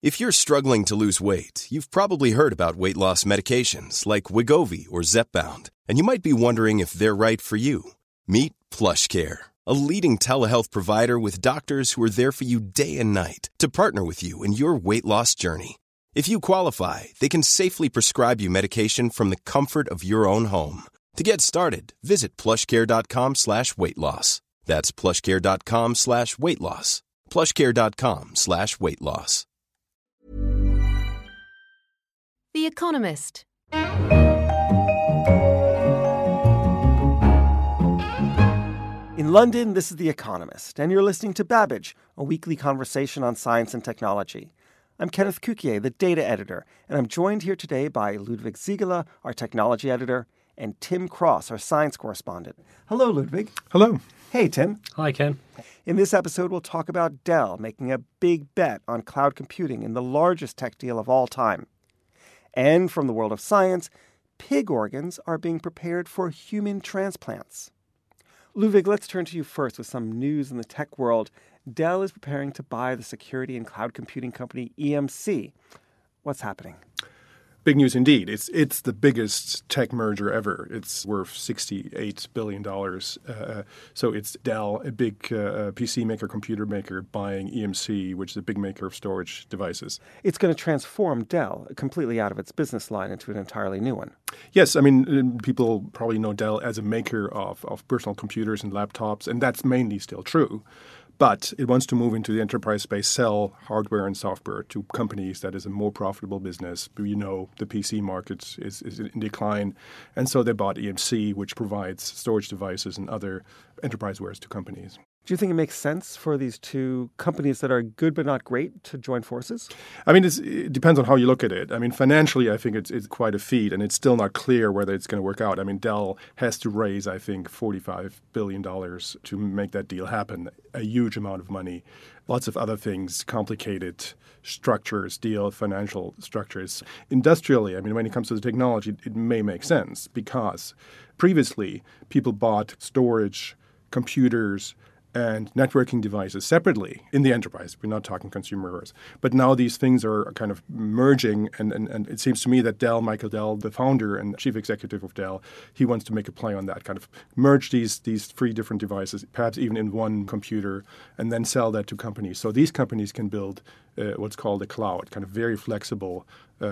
If you're struggling to lose weight, you've probably heard about weight loss medications like Wegovy or Zepbound, and you might be wondering if they're right for you. Meet PlushCare, a leading telehealth provider with doctors who are there for you day and night to partner with you in your weight loss journey. If you qualify, they can safely prescribe you medication from the comfort of your own home. To get started, visit plushcare.com/weight-loss. That's plushcare.com/weight-loss. plushcare.com/weight-loss. The Economist. In London, this is The Economist, and you're listening to Babbage, a weekly conversation on science and technology. I'm Kenneth Cukier, the data editor, and I'm joined here today by Ludwig Siegele, our technology editor, and Tim Cross, our science correspondent. Hello, Ludwig. Hello. Hey, Tim. Hi, Ken. In this episode, we'll talk about Dell making a big bet on cloud computing in the largest tech deal of all time. And from the world of science, pig organs are being prepared for human transplants. Ludwig, let's turn to you first with some news in the tech world. Dell is preparing to buy the security and cloud computing company EMC. What's happening? Big news indeed. It's the biggest tech merger ever. It's worth $68 billion. So it's Dell, a big PC maker, computer maker, buying EMC, which is a big maker of storage devices. It's going to transform Dell completely out of its business line into an entirely new one. Yes, I mean, people probably know Dell as a maker of personal computers and laptops, and that's mainly still true. But it wants to move into the enterprise space, sell hardware and software to companies that is a more profitable business. You know, the PC market is in decline. And so they bought EMC, which provides storage devices and other enterprise wares to companies. Do you think it makes sense for these two companies that are good but not great to join forces? I mean, it depends on how you look at it. I mean, financially, I think it's quite a feat, and it's still not clear whether it's going to work out. I mean, Dell has to raise, I think, $45 billion to make that deal happen, a huge amount of money. Lots of other things, complicated structures, financial structures. Industrially, I mean, when it comes to the technology, it may make sense because previously people bought storage, computers, and networking devices separately in the enterprise. We're not talking consumers. But now these things are kind of merging, and it seems to me that Michael Dell, the founder and chief executive of Dell, he wants to make a play on that, kind of merge these three different devices, perhaps even in one computer, and then sell that to companies. So these companies can build what's called a cloud, kind of very flexible,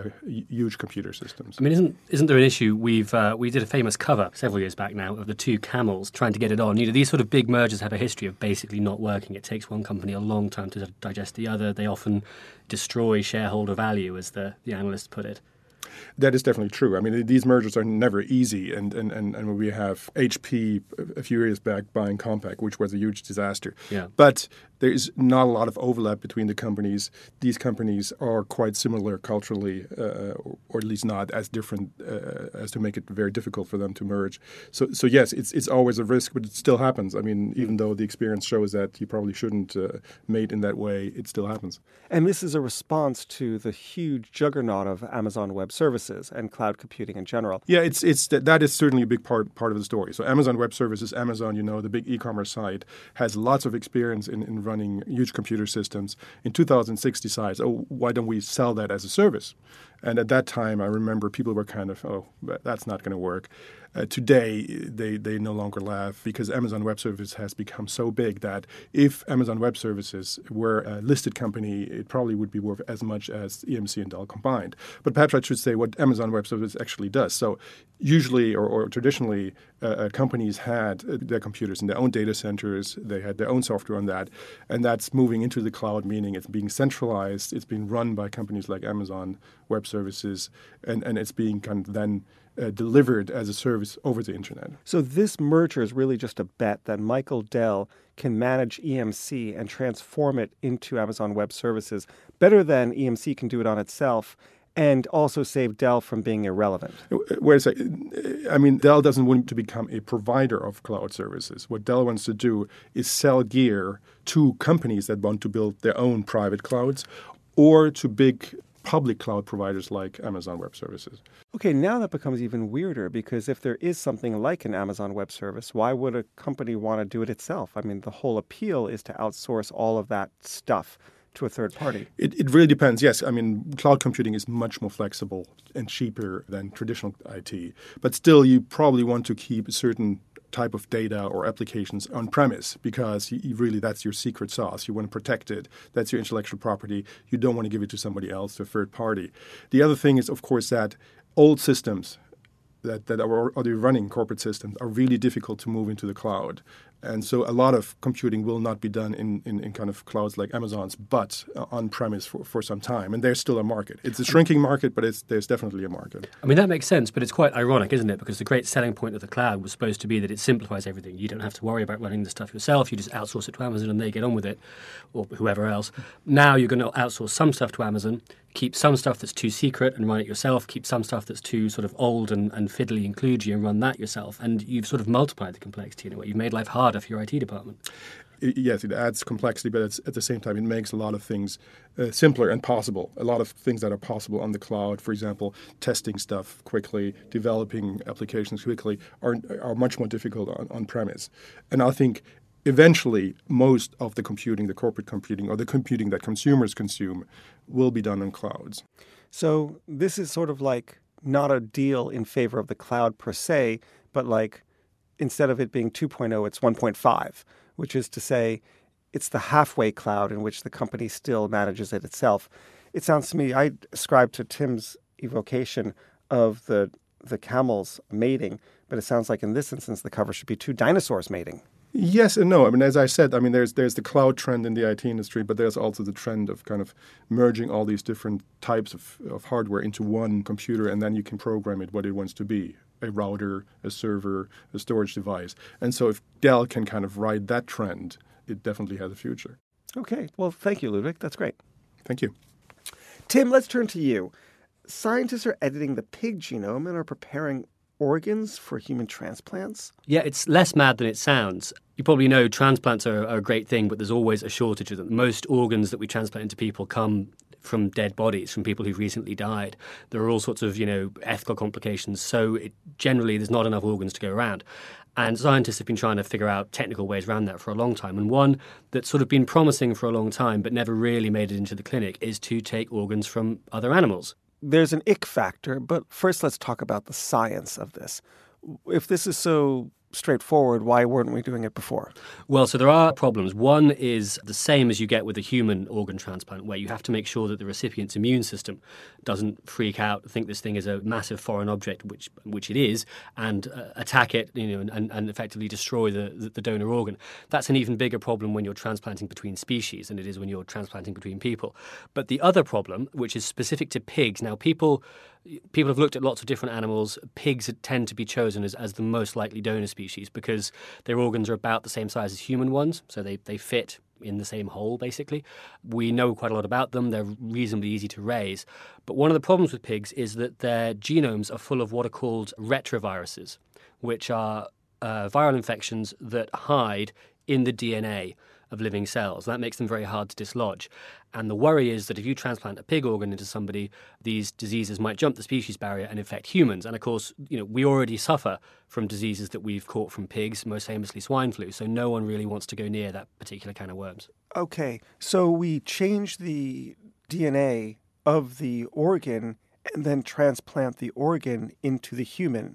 huge computer systems. I mean, isn't there an issue? We did a famous cover several years back now of the two camels trying to get it on. You know, these sort of big mergers have a history of basically not working. It takes one company a long time to digest the other. They often destroy shareholder value, as the analysts put it. That is definitely true. I mean, these mergers are never easy, and we have HP a few years back buying Compaq, which was a huge disaster. Yeah. But there is not a lot of overlap between the companies. These companies are quite similar culturally, or at least not as different as to make it very difficult for them to merge. So yes, it's always a risk, but it still happens. I mean, even though the experience shows that you probably shouldn't mate in that way, it still happens. And this is a response to the huge juggernaut of Amazon Web Services and cloud computing in general. Yeah, that is certainly a big part of the story. So Amazon Web Services, Amazon, the big e-commerce site, has lots of experience in running huge computer systems. In 2006 decides, why don't we sell that as a service? And at that time, I remember people were kind of, that's not going to work. Today, they no longer laugh because Amazon Web Services has become so big that if Amazon Web Services were a listed company, it probably would be worth as much as EMC and Dell combined. But perhaps I should say what Amazon Web Services actually does. So usually or traditionally, companies had their computers in their own data centers. They had their own software on that. And that's moving into the cloud, meaning it's being centralized. It's being run by companies like Amazon Web Services, and it's being kind of then delivered as a service over the internet. So this merger is really just a bet that Michael Dell can manage EMC and transform it into Amazon Web Services better than EMC can do it on itself, and also save Dell from being irrelevant. Wait a second. I mean, Dell doesn't want to become a provider of cloud services. What Dell wants to do is sell gear to companies that want to build their own private clouds or to big public cloud providers like Amazon Web Services. Okay, now that becomes even weirder because if there is something like an Amazon Web Service, why would a company want to do it itself? I mean, the whole appeal is to outsource all of that stuff to a third party? It really depends, yes. I mean, cloud computing is much more flexible and cheaper than traditional IT. But still, you probably want to keep a certain type of data or applications on premise because you really that's your secret sauce. You want to protect it. That's your intellectual property. You don't want to give it to somebody else, to a third party. The other thing is, of course, that old systems that are already running corporate systems are really difficult to move into the cloud. And so a lot of computing will not be done in kind of clouds like Amazon's, but on-premise for some time. And there's still a market. It's a shrinking market, but there's definitely a market. I mean, that makes sense, but it's quite ironic, isn't it? Because the great selling point of the cloud was supposed to be that it simplifies everything. You don't have to worry about running the stuff yourself. You just outsource it to Amazon and they get on with it, or whoever else. Now you're going to outsource some stuff to Amazon, keep some stuff that's too secret and run it yourself, keep some stuff that's too sort of old and fiddly and kludgy and run that yourself. And you've sort of multiplied the complexity in a way. You've made life harder for your IT department. Yes, it adds complexity, but at the same time, it makes a lot of things simpler and possible. A lot of things that are possible on the cloud, for example, testing stuff quickly, developing applications quickly, are much more difficult on premise. And I think eventually, most of the computing, the corporate computing, or the computing that consumers consume will be done on clouds. So this is sort of like not a deal in favor of the cloud per se, but like instead of it being 2.0, it's 1.5, which is to say it's the halfway cloud in which the company still manages it itself. It sounds to me, I ascribe to Tim's evocation of the camels mating, but it sounds like in this instance the cover should be two dinosaurs mating. Yes and no. I mean, as I said, I mean, there's the cloud trend in the IT industry, but there's also the trend of kind of merging all these different types of hardware into one computer, and then you can program it what it wants to be, a router, a server, a storage device. And so if Dell can kind of ride that trend, it definitely has a future. Okay. Well, thank you, Ludwig. That's great. Thank you. Tim, let's turn to you. Scientists are editing the pig genome and are preparing organs for human transplants? Yeah, it's less mad than it sounds. You probably know transplants are a great thing, but there's always a shortage of them. Most organs that we transplant into people come from dead bodies, from people who've recently died. There are all sorts of, ethical complications. So generally, there's not enough organs to go around. And scientists have been trying to figure out technical ways around that for a long time. And one that's sort of been promising for a long time, but never really made it into the clinic, is to take organs from other animals. There's an ick factor, but first let's talk about the science of this. If this is so straightforward, why weren't we doing it before? Well, so there are problems. One is the same as you get with a human organ transplant, where you have to make sure that the recipient's immune system doesn't freak out, think this thing is a massive foreign object, which it is, and attack it, and effectively destroy the donor organ. That's an even bigger problem when you're transplanting between species than it is when you're transplanting between people. But the other problem, which is specific to pigs, now people have looked at lots of different animals. Pigs tend to be chosen as the most likely donor species because their organs are about the same size as human ones, so they fit in the same hole, basically. We know quite a lot about them. They're reasonably easy to raise. But one of the problems with pigs is that their genomes are full of what are called retroviruses, which are viral infections that hide in the DNA of living cells. That makes them very hard to dislodge. And the worry is that if you transplant a pig organ into somebody, these diseases might jump the species barrier and infect humans. And of course, we already suffer from diseases that we've caught from pigs, most famously swine flu. So no one really wants to go near that particular kind of worms. Okay, so we change the DNA of the organ and then transplant the organ into the human.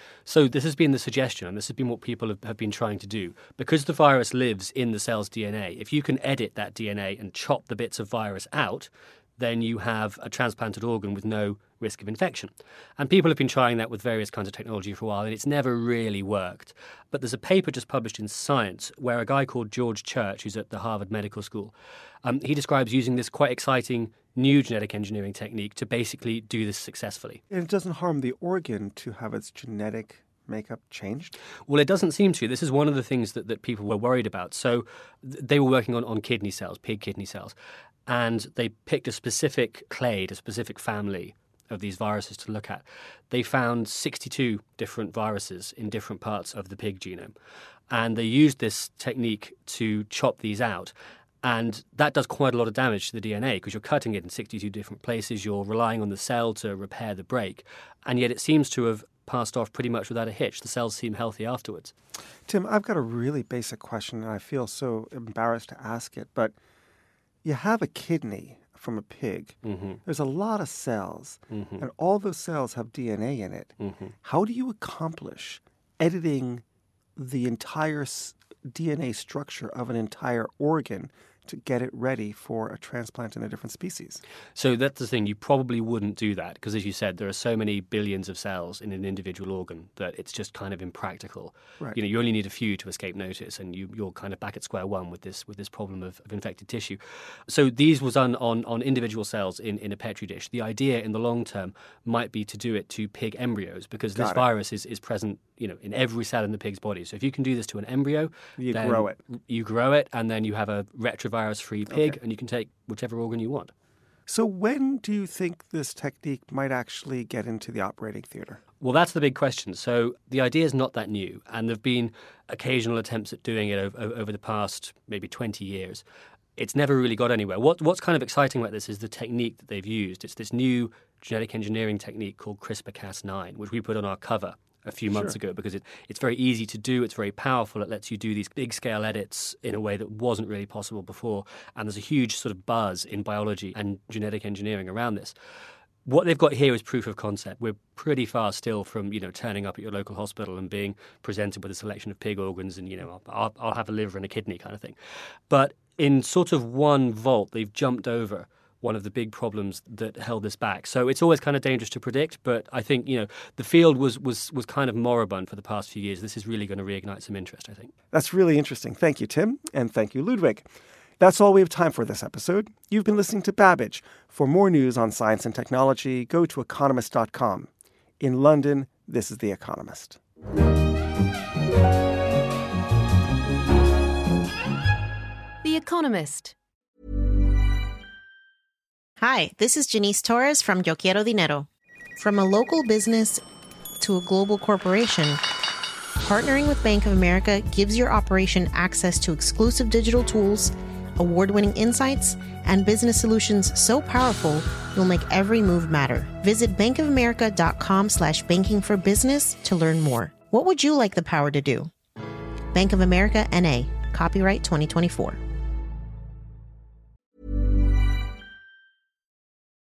So this has been the suggestion, and this has been what people have been trying to do. Because the virus lives in the cell's DNA, if you can edit that DNA and chop the bits of virus out, then you have a transplanted organ with no risk of infection. And people have been trying that with various kinds of technology for a while, and it's never really worked. But there's a paper just published in Science where a guy called George Church, who's at the Harvard Medical School, he describes using this quite exciting new genetic engineering technique to basically do this successfully. And it doesn't harm the organ to have its genetic makeup changed? Well, it doesn't seem to. This is one of the things that people were worried about. So they were working on kidney cells, pig kidney cells, and they picked a specific clade, a specific family of these viruses to look at. They found 62 different viruses in different parts of the pig genome, and they used this technique to chop these out. And that does quite a lot of damage to the DNA because you're cutting it in 62 different places. You're relying on the cell to repair the break. And yet it seems to have passed off pretty much without a hitch. The cells seem healthy afterwards. Tim, I've got a really basic question, and I feel so embarrassed to ask it. But, you have a kidney from a pig. There's a lot of cells, and all those cells have DNA in it. How do you accomplish editing the entire DNA structure of an entire organ to get it ready for a transplant in a different species? So that's the thing. You probably wouldn't do that because, as you said, there are so many billions of cells in an individual organ that it's just kind of impractical. Right. You only need a few to escape notice, and you're kind of back at square one with this problem of infected tissue. So these was done on individual cells in a petri dish. The idea in the long term might be to do it to pig embryos because this virus is present in every cell in the pig's body. So if you can do this to an embryo, you grow it, and then you have a retrovirus-free pig, and you can take whichever organ you want. So when do you think this technique might actually get into the operating theater? Well, that's the big question. So the idea is not that new, and there have been occasional attempts at doing it over the past maybe 20 years. It's never really got anywhere. What's kind of exciting about this is the technique that they've used. It's this new genetic engineering technique called CRISPR-Cas9, which we put on our cover a few months ago because it's very easy to do, it's very powerful, it lets you do these big-scale edits in a way that wasn't really possible before, and there's a huge sort of buzz in biology and genetic engineering around this. What they've got here is proof of concept. We're pretty far still from, turning up at your local hospital and being presented with a selection of pig organs and, I'll have a liver and a kidney kind of thing. But in sort of one vault, they've jumped over one of the big problems that held this back. So it's always kind of dangerous to predict, but I think, the field was kind of moribund for the past few years. This is really going to reignite some interest, I think. That's really interesting. Thank you, Tim, and thank you, Ludwig. That's all we have time for this episode. You've been listening to Babbage. For more news on science and technology, go to economist.com. In London, this is The Economist. The Economist. Hi, this is Janice Torres from Yo Quiero Dinero. From a local business to a global corporation, partnering with Bank of America gives your operation access to exclusive digital tools, award-winning insights, and business solutions so powerful you'll make every move matter. Visit bankofamerica.com/banking for business to learn more. What would you like the power to do? Bank of America, N.A., copyright 2024.